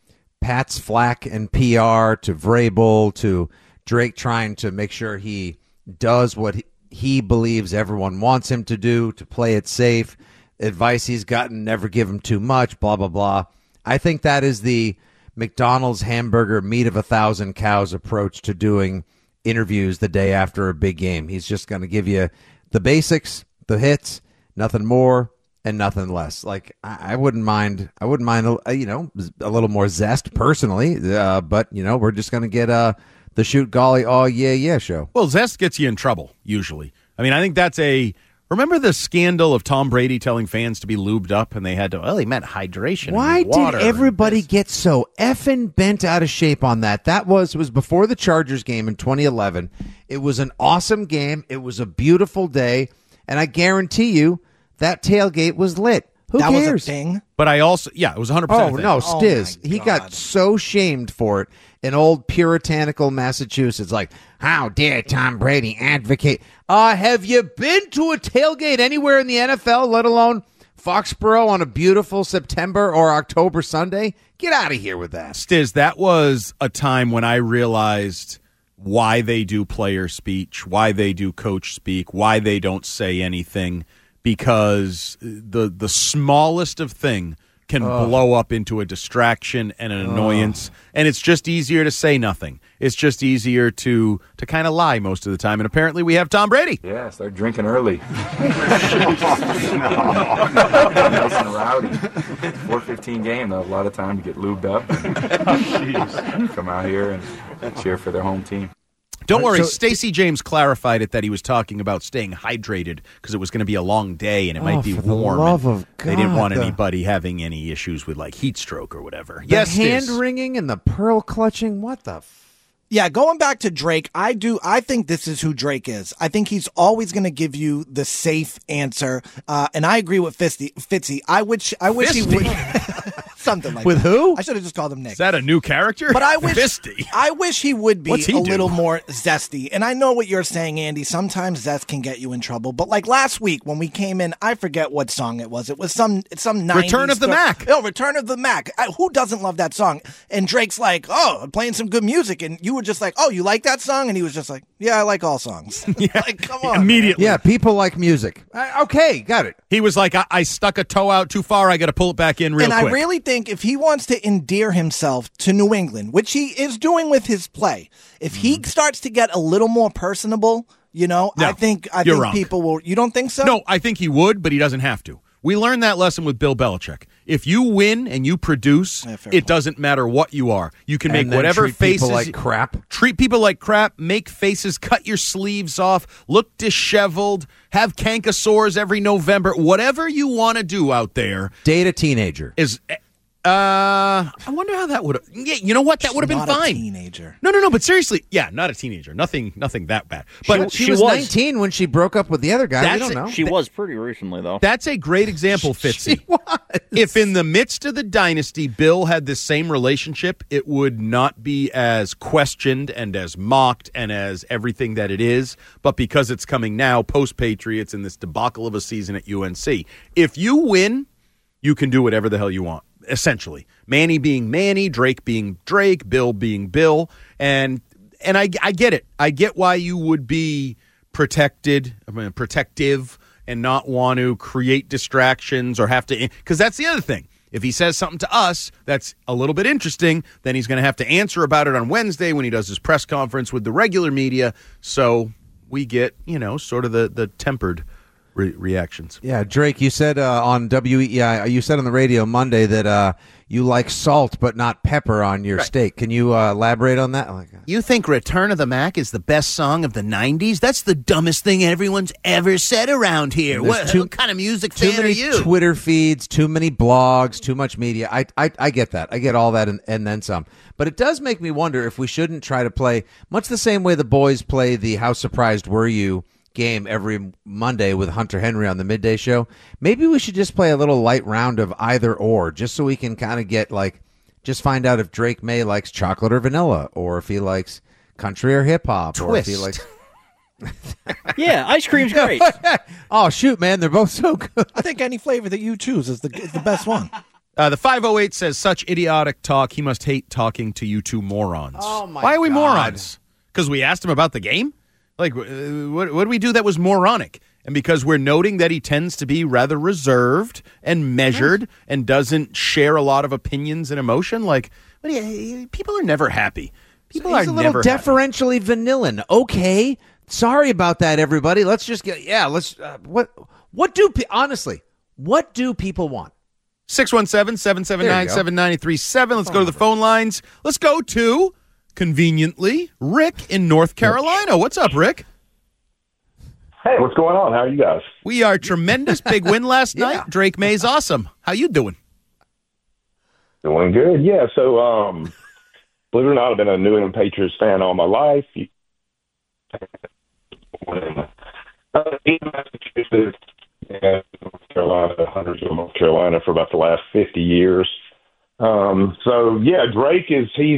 Pat's flack and P R to Vrabel to Drake trying to make sure he does what he, he believes everyone wants him to do, to play it safe. Advice he's gotten, never give him too much, blah, blah, blah. I think that is the McDonald's hamburger meat of a thousand cows approach to doing interviews the day after a big game. He's just going to give you the basics, the hits, nothing more and nothing less. Like I, I wouldn't mind, I wouldn't mind, a, you know, a little more zest personally. Uh, but you know, we're just going to get uh, the shoot golly, oh yeah, yeah show. Well, zest gets you in trouble usually. I mean, I think that's a. Remember the scandal of Tom Brady telling fans to be lubed up, and they had to. Well, he meant hydration. Why and water did everybody get so effing bent out of shape on that? That was was before the Chargers game in twenty eleven. It was an awesome game. It was a beautiful day, and I guarantee you that tailgate was lit. Who that cares? Was a thing. But I also, yeah, it was one hundred percent. Oh a thing. no, Stiz, oh he got so shamed for it in old puritanical Massachusetts. Like, how dare Tom Brady advocate? Uh, have you been to a tailgate anywhere in the N F L, let alone Foxborough on a beautiful September or October Sunday? Get out of here with that. Stiz, that was a time when I realized why they do player speech, why they do coach speak, why they don't say anything, because the the smallest of thing can Ugh. blow up into a distraction and an annoyance, Ugh. and it's just easier to say nothing. It's just easier to to kind of lie most of the time, and apparently we have Tom Brady. Yeah, start drinking early. Nice and rowdy. four fifteen game, though. A lot of time to get lubed up. And come out here and cheer for their home team. Don't worry, So- Stacey James clarified it that he was talking about staying hydrated because it was going to be a long day and it Oh, might be for the warm. love and of They didn't God, want the- anybody having any issues with like heat stroke or whatever. The yes, hand Stiz. wringing and the pearl clutching. What the? F- Yeah, going back to Drake, I do. I think this is who Drake is. I think he's always going to give you the safe answer, uh, and I agree with Fitzy. Fitzy, I wish. I wish he would. Something like With that. who? I should have just called him Nick. Is that a new character? But I wish Fisty. I wish he would be What's he a do? little more zesty. And I know what you're saying, Andy. Sometimes zest can get you in trouble. But like last week when we came in, I forget what song it was. It was some it's some nineties Return of the stuff. Mac. Oh, Return of the Mac. I, who doesn't love that song? And Drake's like, oh, I'm playing some good music. And you were just like, oh, you like that song? And he was just like, yeah, I like all songs. Like, come on. Immediately. Yeah, people like music. Uh, okay, got it. He was like, I, I stuck a toe out too far. I got to pull it back in real and quick. I really think if he wants to endear himself to New England, which he is doing with his play, if he starts to get a little more personable, you know, No, I think I you're think wrong. people will. You don't think so? No, I think he would, but he doesn't have to. We learned that lesson with Bill Belichick. If you win and you produce, Yeah, fair it point. doesn't matter what you are. You can And make then whatever treat faces people like crap. Treat people like crap. Make faces. Cut your sleeves off. Look disheveled. Have canker sores every November. Whatever you want to do out there Date a teenager. is. Uh, I wonder how that would. Yeah, you know what? That would have been Not a fine. teenager. No, no, no. But seriously, yeah, not a teenager. Nothing, nothing that bad. But She, she was, was. nineteen when she broke up with the other guy. We That's don't it. know. She was pretty recently, though. That's a great example, Fitzy. If in the midst of the dynasty, Bill had this same relationship, it would not be as questioned and as mocked and as everything that it is. But because it's coming now, post-Patriots, in this debacle of a season at U N C, if you win, you can do whatever the hell you want, essentially. Manny being Manny, Drake being Drake, Bill being Bill. And and I, I get it. I get why you would be protected, I mean, protective, and not want to create distractions or have to, because that's the other thing. If he says something to us that's a little bit interesting, then he's going to have to answer about it on Wednesday when he does his press conference with the regular media. So we get, you know, sort of the, the tempered re- reactions. Yeah, Drake, you said uh, on W E I, you said on the radio Monday that uh, you like salt but not pepper on your Right. steak. Can you uh, elaborate on that? Like, You think Return of the Mac is the best song of the nineties? That's the dumbest thing everyone's ever said around here. There's What, too- what kind of music too fan are many you? Twitter feeds, too many blogs, too much media. I, I I get that. I get all that and, and then some. But it does make me wonder if we shouldn't try to play much the same way the boys play the How Surprised Were You game every Monday with Hunter Henry on the midday show. Maybe we should just play a little light round of either or, just so we can kind of get like, just find out if Drake May likes chocolate or vanilla, or if he likes country or hip hop, or if he likes. Yeah, ice cream's great. Oh shoot, man, they're both so good. I think any flavor that you choose is the is the best one. Uh, the five oh eight says, such idiotic talk. He must hate talking to you two morons. Oh, my Why are we God. morons? Because we asked him about the game? Like, uh, what, what did we do that was moronic? And because we're noting that he tends to be rather reserved and measured and doesn't share a lot of opinions and emotion, like, what do you, people are never happy. People so he's are a little never deferentially vanillan. Okay. Sorry about that, everybody. Let's just get, yeah, let's, uh, what, what do, pe- honestly, what do people want? six one seven, seven seven nine, seven nine three seven. Let's go to the phone lines. Let's go to, conveniently, Rick in North Carolina. What's up, Rick? Hey, what's going on? How are you guys? We are tremendous. Big win last Yeah. night. Drake May's awesome. How you doing? Doing good. Yeah, so um, believe it or not, I've been a New England Patriots fan all my life. Uh, in Massachusetts and North Carolina, hundreds of North Carolina for about the last fifty years. Um, so, yeah, Drake is, he's,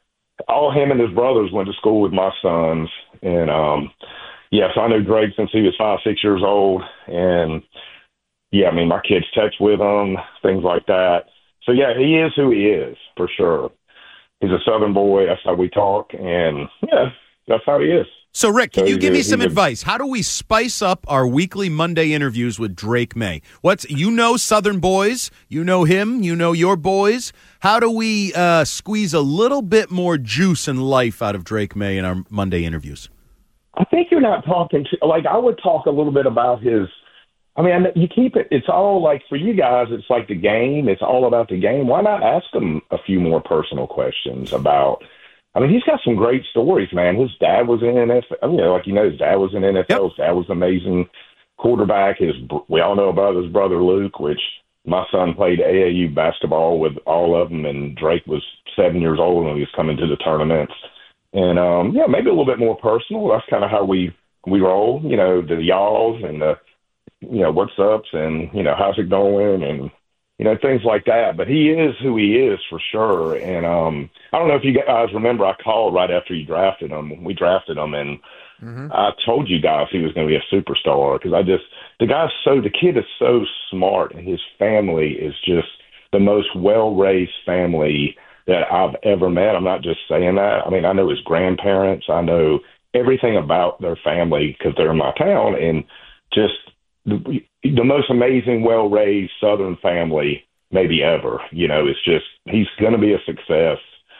all him and his brothers went to school with my sons. And, um, yeah, so I knew Drake since he was five, six years old. And, yeah, I mean, my kids text with him, things like that. So, yeah, he is who he is, for sure. He's a Southern boy. That's how we talk. And, yeah, that's how he is. So, Rick, can So you he's give a- me some he's a- advice? How do we spice up our weekly Monday interviews with Drake May? What's you know Southern boys, you know him, you know your boys. How do we uh, squeeze a little bit more juice and life out of Drake May in our Monday interviews? I think you're not talking to, like, I would talk a little bit about his, I mean, you keep it, it's all like, for you guys, it's like the game. It's all about the game. Why not ask him a few more personal questions about, I mean, he's got some great stories, man. His dad was in N F L, you know, like, you know, his dad was in N F L. Yep. His dad was an amazing quarterback. His, we all know about his brother Luke, which my son played A A U basketball with all of them, and Drake was seven years old when he was coming to the tournaments. And, um, yeah, maybe a little bit more personal. That's kind of how we, we roll, you know, the y'alls and the, you know, what's ups and, you know, how's it going and, you know, things like that. But he is who he is for sure. And um, I don't know if you guys remember, I called right after you drafted him. We drafted him, and mm-hmm. I told you guys he was going to be a superstar because I just, the guy's so, the kid is so smart, and his family is just the most well-raised family that I've ever met. I'm not just saying that. I mean, I know his grandparents. I know everything about their family because they're in my town, and just the, the most amazing, well-raised Southern family maybe ever. You know, it's just, he's going to be a success.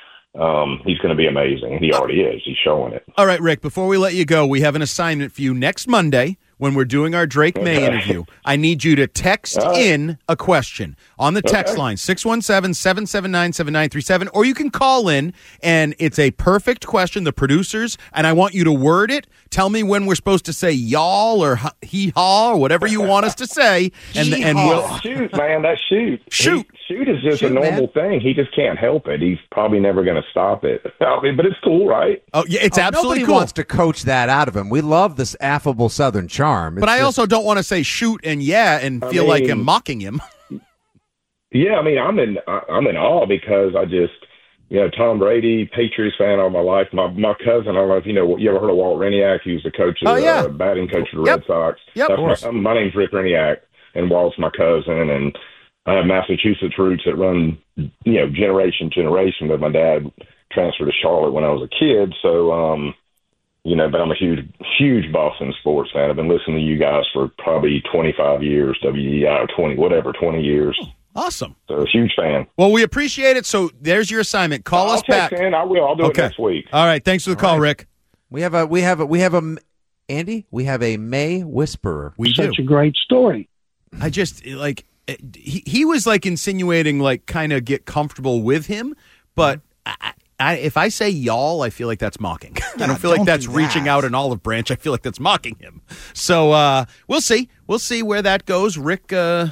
Um, he's going to be amazing. He already is. He's showing it. All right, Rick, before we let you go, we have an assignment for you next Monday when we're doing our Drake May Okay. interview. I need you to text All right. in a question on the text Okay. line, six one seven, seven seven nine, seven nine three seven, or you can call in, and it's a perfect question, the producers, and I want you to word it. Tell me when we're supposed to say y'all or hee-haw or whatever you want us to say, and, and we'll... Shoot, man, that shoot. Shoot. He, shoot is just Shoot, a normal man. thing. He just can't help it. He's probably never going to stop it. I mean, but it's cool, right? Oh, yeah, it's Oh, absolutely nobody cool. wants to coach that out of him. We love this affable Southern charm. But It's I just- also don't want to say shoot and yeah and I feel like mean- I'm mocking him. Yeah, I mean, I'm in I- I'm in awe because I just, you know, Tom Brady, Patriots fan all my life. My my cousin, I don't know if you know, you ever heard of Walt Reniak? He was the coach of Oh, the yeah. uh, batting coach of the Yep. Red Sox. Yep. That's Of course. my, um, my name's Rick Reniak, and Walt's my cousin, and I have Massachusetts roots that run, you know, generation to generation. But my dad transferred to Charlotte when I was a kid, so um, you know. But I'm a huge, huge Boston sports fan. I've been listening to you guys for probably twenty-five years, W E I, or twenty, whatever, twenty years. Awesome. So a huge fan. Well, we appreciate it. So there's your assignment. Call I'll us back. text in. I will. I'll do Okay. it next week. All right. Thanks for the call, Rick. We have a we have a we have a Andy. We have a May whisperer. We Such do. a great story. I just like he he was like insinuating like kind of get comfortable with him, but I, I, if I say y'all, I feel like that's mocking. I don't feel like don't that's do reaching that. out an olive branch. I feel like that's mocking him. So uh, we'll see. We'll see where that goes. Rick, uh,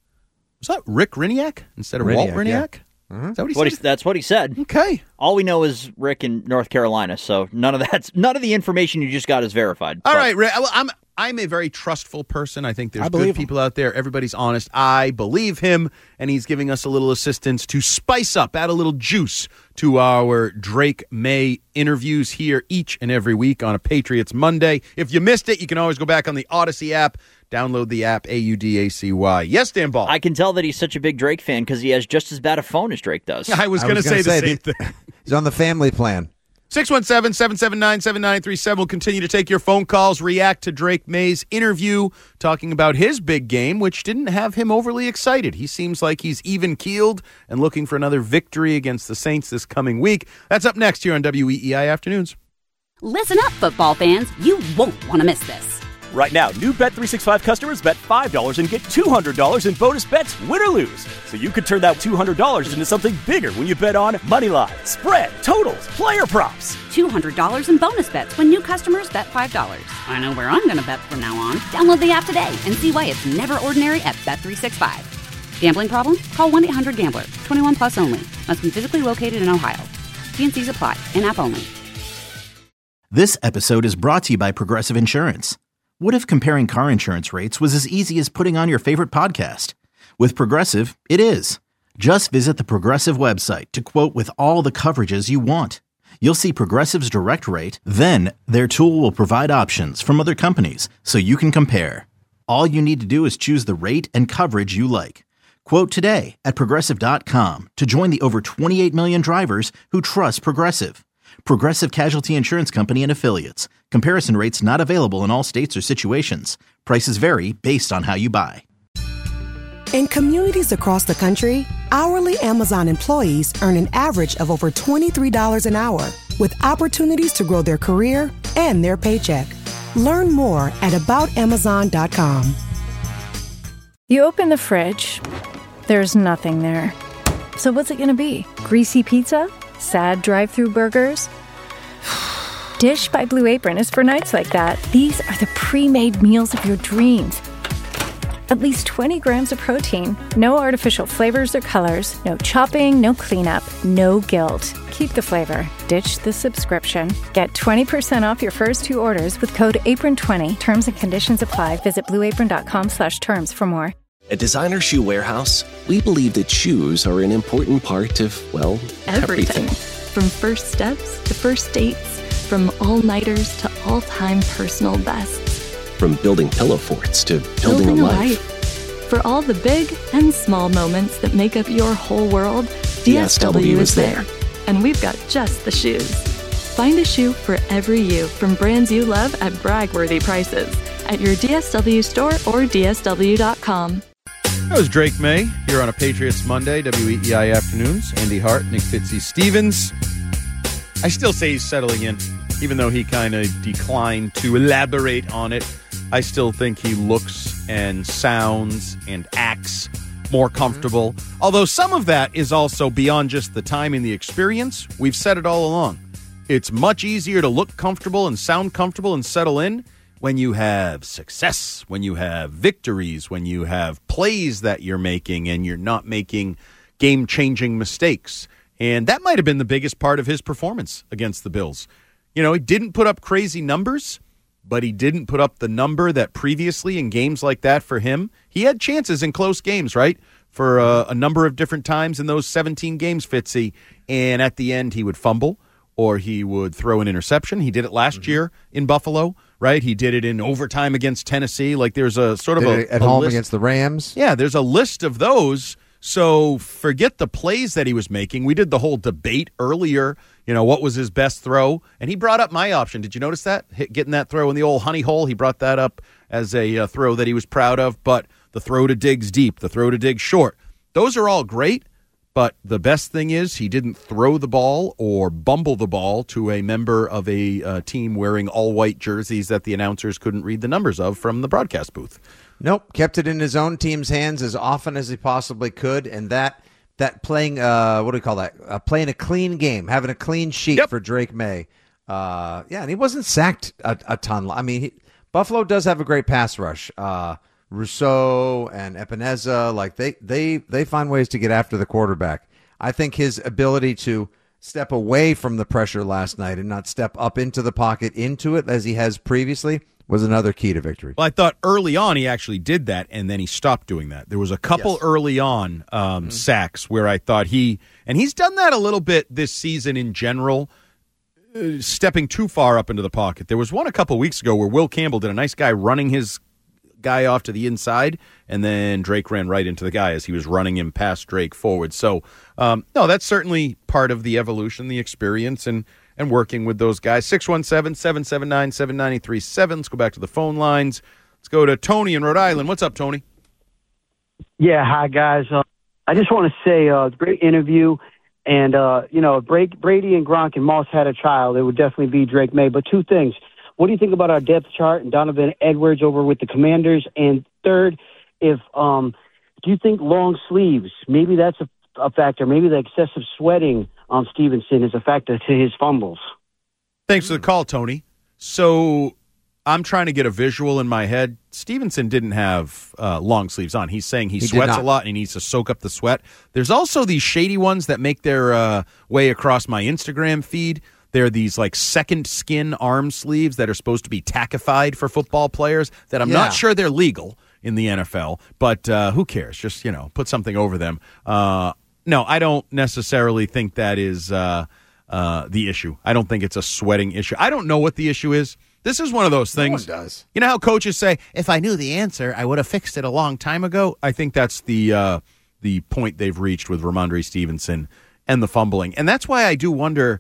was that Rick Reniak instead of Walt Reniak, yeah. Reniak? Is that what he What said? he, that's what he said. Okay. All we know is Rick in North Carolina, so none of that's none of the information you just got is verified. All But- right, Rick. Well, I'm I'm a very trustful person. I think there's I good believe him. people out there. Everybody's honest. I believe him, and he's giving us a little assistance to spice up, add a little juice to our Drake May interviews here each and every week on a Patriots Monday. If you missed it, you can always go back on the Odyssey app, Download the app, A U D A C Y. Yes, Dan Ball. I can tell that he's such a big Drake fan because he has just as bad a phone as Drake does. I was going to say the say same the, thing. He's on the family plan. six one seven, seven seven nine, seven nine three seven. We'll continue to take your phone calls, react to Drake May's interview, talking about his big game, which didn't have him overly excited. He seems like he's even-keeled and looking for another victory against the Saints this coming week. That's up next here on W E E I Afternoons. Listen up, football fans. You won't want to miss this. Right now, new Bet three sixty-five customers bet five dollars and get two hundred dollars in bonus bets, win or lose. So you could turn that two hundred dollars into something bigger when you bet on money line, spread, totals, player props. two hundred dollars in bonus bets when new customers bet five dollars. I know where I'm going to bet from now on. Download the app today and see why it's never ordinary at Bet three sixty-five. Gambling problem? Call one eight hundred gambler. twenty-one plus only. Must be physically located in Ohio. T and C's apply. In-app only. This episode is brought to you by Progressive Insurance. What if comparing car insurance rates was as easy as putting on your favorite podcast? With Progressive, it is. Just visit the Progressive website to quote with all the coverages you want. You'll see Progressive's direct rate, then their tool will provide options from other companies so you can compare. All you need to do is choose the rate and coverage you like. Quote today at Progressive dot com to join the over twenty-eight million drivers who trust Progressive. Progressive Casualty Insurance Company and Affiliates. Comparison rates not available in all states or situations. Prices vary based on how you buy. In communities across the country, hourly Amazon employees earn an average of over twenty-three dollars an hour, with opportunities to grow their career and their paycheck. Learn more at about amazon dot com. You open the fridge, there's nothing there. So what's it gonna be? Greasy pizza? Sad drive-through burgers? Dish by Blue Apron is for nights like that. These are the pre-made meals of your dreams. At least twenty grams of protein, no artificial flavors or colors, no chopping, no cleanup, no guilt. Keep the flavor. Ditch the subscription. Get twenty percent off your first two orders with code apron twenty. Terms and conditions apply. Visit blue apron dot com slash terms for more. At Designer Shoe Warehouse, we believe that shoes are an important part of, well, everything. Everything. From first steps to first dates, from all-nighters to all-time personal bests. From building pillow forts to building, Building a a life. life. For all the big and small moments that make up your whole world, D S W is there. And we've got just the shoes. Find a shoe for every you from brands you love at brag-worthy prices at your D S W store or D S W dot com. That was Drake May here on a Patriots Monday, W E E I Afternoons. Andy Hart, Nick Fitzy-Stevens. I still say he's settling in, even though he kind of declined to elaborate on it. I still think he looks and sounds and acts more comfortable. Mm-hmm. Although some of that is also beyond just the time and the experience. We've said it all along. It's much easier to look comfortable and sound comfortable and settle in when you have success, when you have victories, when you have plays that you're making and you're not making game-changing mistakes. And that might have been the biggest part of his performance against the Bills. You know, he didn't put up crazy numbers, but he didn't put up the number that previously in games like that for him. He had chances in close games, right, for uh, a number of different times in those seventeen games, Fitzy. And at the end, he would fumble or he would throw an interception. He did it last mm-hmm. year in Buffalo, right? He did it in overtime against Tennessee. Like there's a sort of did a at a home list. against the Rams. Yeah, there's a list of those. So forget the plays that he was making. We did the whole debate earlier, you know, what was his best throw? And he brought up my option. Did you notice that? Hit, getting that throw in the old honey hole, he brought that up as a uh, throw that he was proud of. But the throw to Diggs deep, the throw to Diggs short, those are all great. But the best thing is he didn't throw the ball or bumble the ball to a member of a uh, team wearing all-white jerseys that the announcers couldn't read the numbers of from the broadcast booth. Nope, kept it in his own team's hands as often as he possibly could, and that that playing uh, what do we call that? Uh, playing a clean game, having a clean sheet yep. for Drake May. Uh, yeah, and he wasn't sacked a, a ton. I mean, he, Buffalo does have a great pass rush. Uh, Rousseau and Epineza, like they they they find ways to get after the quarterback. I think his ability to step away from the pressure last night and not step up into the pocket into it as he has previously was another key to victory. Well, I thought early on he actually did that, and then he stopped doing that. There was a couple yes. early on um, mm-hmm. sacks where I thought he, and he's done that a little bit this season in general, uh, stepping too far up into the pocket. There was one a couple weeks ago where Will Campbell did a nice guy running his guy off to the inside, and then Drake ran right into the guy as he was running him past Drake forward. So, um, no, that's certainly part of the evolution, the experience, and and working with those guys. six one seven, seven seven nine, seven nine three seven. Let's go back to the phone lines. Let's go to Tony in Rhode Island. What's up, Tony? Yeah, hi, guys. Uh, I just want to say, uh, great interview. And, uh, you know, if Brady and Gronk and Moss had a child, it would definitely be Drake May. But two things. What do you think about our depth chart and Donovan Edwards over with the Commanders? And third, if um, do you think long sleeves, maybe that's a, a factor. Maybe the excessive sweating on Stevenson is a factor to his fumbles. Thanks for the call, Tony. So I'm trying to get a visual in my head. Stevenson didn't have uh, long sleeves on. He's saying he, He did sweats not. a lot and he needs to soak up the sweat. There's also these shady ones that make their uh, way across my Instagram feed. They're these like second skin arm sleeves that are supposed to be tackified for football players that I'm Yeah. not sure they're legal in the N F L, but uh, who cares? Just, you know, put something over them. Uh, no, I don't necessarily think that is uh, uh, the issue. I don't think it's a sweating issue. I don't know what the issue is. This is one of those things. No one does. You know how coaches say, if I knew the answer, I would have fixed it a long time ago? I think that's the uh, the point they've reached with Ramondre Stevenson and the fumbling. And that's why I do wonder,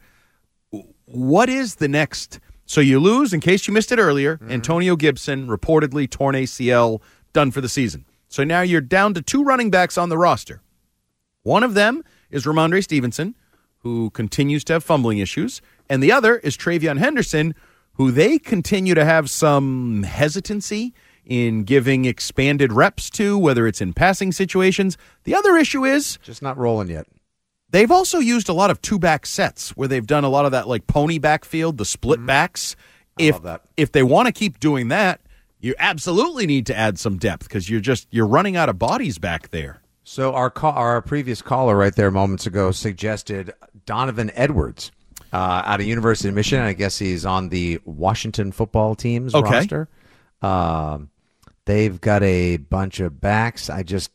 what is the next? So you lose, in case you missed it earlier, Mm-hmm. Antonio Gibson, reportedly torn A C L, done for the season. So now you're down to two running backs on the roster. One of them is Ramondre Stevenson, who continues to have fumbling issues, and the other is TreVeyon Henderson, who they continue to have some hesitancy in giving expanded reps to, whether it's in passing situations. The other issue is just not rolling yet. They've also used a lot of two-back sets where they've done a lot of that like pony backfield, the split backs. If love that. if they want to keep doing that, you absolutely need to add some depth because you're just you're running out of bodies back there. So our call, our previous caller right there moments ago suggested Donovan Edwards uh, out of University of Michigan. I guess he's on the Washington football team's Okay. roster. Um, they've got a bunch of backs. I just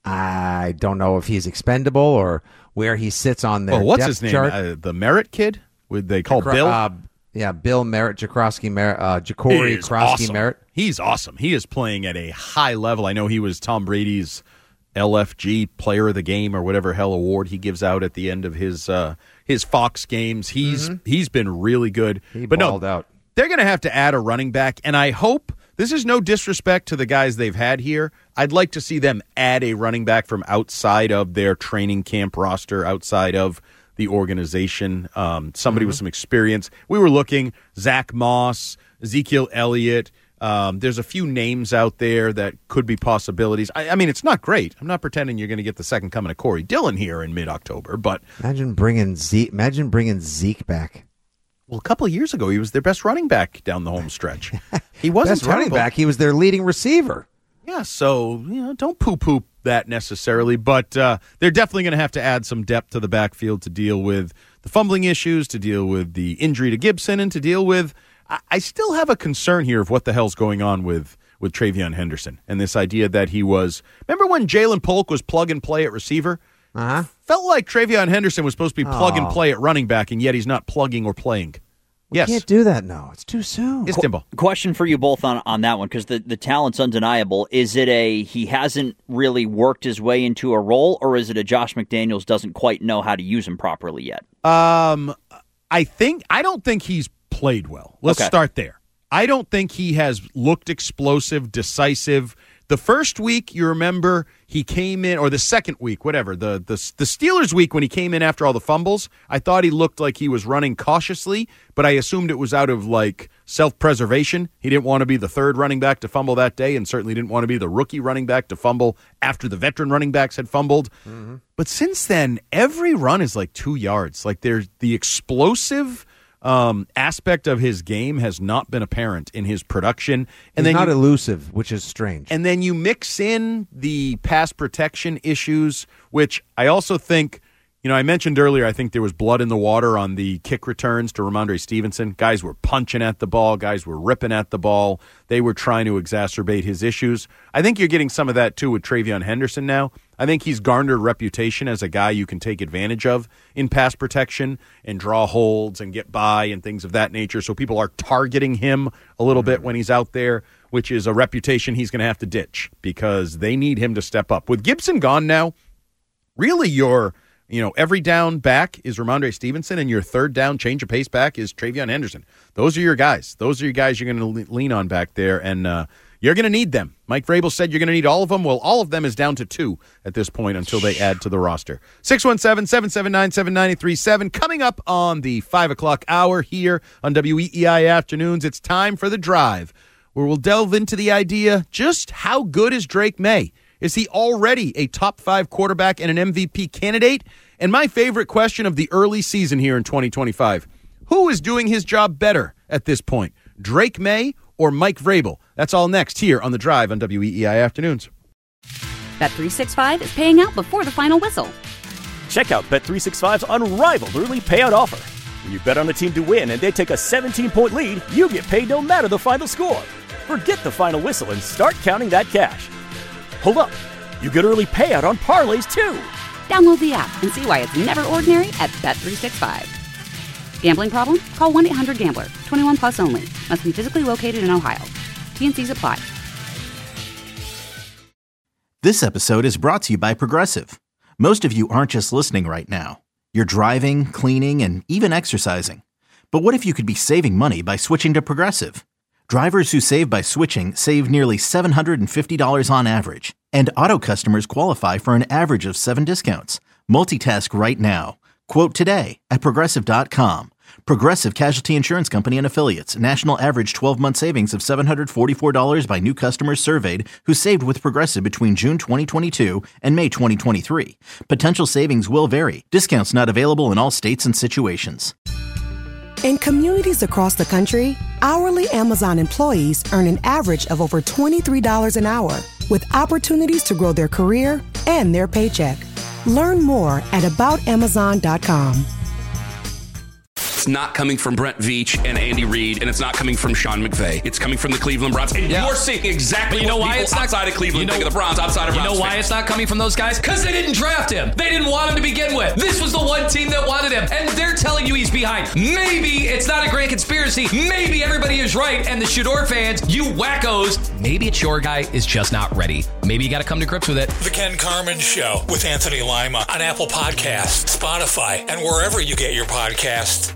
I don't know if he's expendable or where he sits on their Well, what's depth his name? chart. Uh, the Merritt kid? Would they call Jacro- Bill? Uh, yeah, Bill Merritt, Jakrowski Merritt, uh, Jacory He is Krosky awesome. Merritt. He's awesome. He is playing at a high level. I know he was Tom Brady's L F G Player of the Game or whatever hell award he gives out at the end of his uh, his Fox games. He's he's been really good. He but balled no, out. They're going to have to add a running back, and I hope this is no disrespect to the guys they've had here. I'd like to see them add a running back from outside of their training camp roster, outside of the organization, um, somebody with some experience. We were looking, Zach Moss, Ezekiel Elliott. Um, there's a few names out there that could be possibilities. I, I mean, it's not great. I'm not pretending you're going to get the second coming of Corey Dillon here in mid-October, but Imagine bringing Zeke. Imagine bringing Zeke back. well, a couple of years ago, he was their best running back down the home stretch. He wasn't Best running terrible. back. He was their leading receiver. Yeah, so you know, don't poo-poo that necessarily, but uh, they're definitely going to have to add some depth to the backfield to deal with the fumbling issues, to deal with the injury to Gibson, and to deal with. I, I still have a concern here of what the hell's going on with with TreVeyon Henderson and this idea that he was. Remember when Jalen Polk was plug and play at receiver? Uh-huh. Felt like TreVeyon Henderson was supposed to be plug and Oh. play at running back, and yet he's not plugging or playing. We Yes. can't do that now. It's too soon. Yes, Timbo. Question for you both on, on that one, because the, the talent's undeniable. Is it a he hasn't really worked his way into a role, or is it a Josh McDaniels doesn't quite know how to use him properly yet? Um, I think I don't think he's played well. Let's Okay. start there. I don't think he has looked explosive, decisive. The first week, you remember, he came in, or the second week, whatever, the, the the Steelers week when he came in after all the fumbles, I thought he looked like he was running cautiously, but I assumed it was out of, like, self-preservation. He didn't want to be the third running back to fumble that day and certainly didn't want to be the rookie running back to fumble after the veteran running backs had fumbled. Mm-hmm. But since then, every run is like two yards. Like, there's the explosive um, aspect of his game has not been apparent in his production. And He's then not you, elusive, which is strange. and then you mix in the pass protection issues, which I also think You know, I mentioned earlier, I think there was blood in the water on the kick returns to Ramondre Stevenson. Guys were punching at the ball. Guys were ripping at the ball. They were trying to exacerbate his issues. I think you're getting some of that, too, with TreVeyon Henderson now. I think he's garnered a reputation as a guy you can take advantage of in pass protection and draw holds and get by and things of that nature. So people are targeting him a little bit when he's out there, which is a reputation he's going to have to ditch because they need him to step up. With Gibson gone now, really your... You know, every down back is Ramondre Stevenson, and your third down change of pace back is TreVeyon Henderson. Those are your guys. Those are your guys you're going to lean on back there, and uh, you're going to need them. Mike Vrabel said you're going to need all of them. Well, all of them is down to two at this point until they add to the roster. six one seven, seven seven nine, seven nine three seven. Coming up on the five o'clock hour here on W E E I Afternoons, it's time for The Drive, where we'll delve into the idea just how good is Drake May? Is he already a top five quarterback and an M V P candidate? And my favorite question of the early season here in twenty twenty-five, who is doing his job better at this point, Drake May or Mike Vrabel? That's all next here on The Drive on W E E I Afternoons. Bet three sixty-five is paying out before the final whistle. Check out Bet three sixty-five's unrivaled early payout offer. When you bet on a team to win and they take a seventeen-point lead, you get paid no matter the final score. Forget the final whistle and start counting that cash. Hold up. You get early payout on parlays, too. Download the app and see why it's never ordinary at Bet three sixty-five. Gambling problem? Call one eight hundred gambler. twenty-one plus only. Must be physically located in Ohio. T N Cs apply. This episode is brought to you by Progressive. Most of you aren't just listening right now. You're driving, cleaning, and even exercising. But what if you could be saving money by switching to Progressive? Drivers who save by switching save nearly seven hundred fifty dollars on average. And auto customers qualify for an average of seven discounts. Multitask right now. Quote today at Progressive dot com. Progressive Casualty Insurance Company and Affiliates. National average twelve-month savings of seven hundred forty-four dollars by new customers surveyed who saved with Progressive between June twenty twenty-two and May twenty twenty-three. Potential savings will vary. Discounts not available in all states and situations. In communities across the country, hourly Amazon employees earn an average of over twenty-three dollars an hour, with opportunities to grow their career and their paycheck. Learn more at about amazon dot com. It's not coming from Brent Veach and Andy Reid, and it's not coming from Sean McVay. It's coming from the Cleveland Browns. And yeah. you're seeing exactly but you know what why people it's not, outside of Cleveland you know, think of the Browns, outside of You Browns know why fans. it's not coming from those guys? Because they didn't draft him. They didn't want him to begin with. This was the one team that wanted him, and they're telling you he's behind. Maybe it's not a grand conspiracy. Maybe everybody is right, and the Shador fans, you wackos, maybe it's your guy is just not ready. Maybe you got to come to grips with it. The Ken Carman Show with Anthony Lima on Apple Podcasts, Spotify, and wherever you get your podcasts.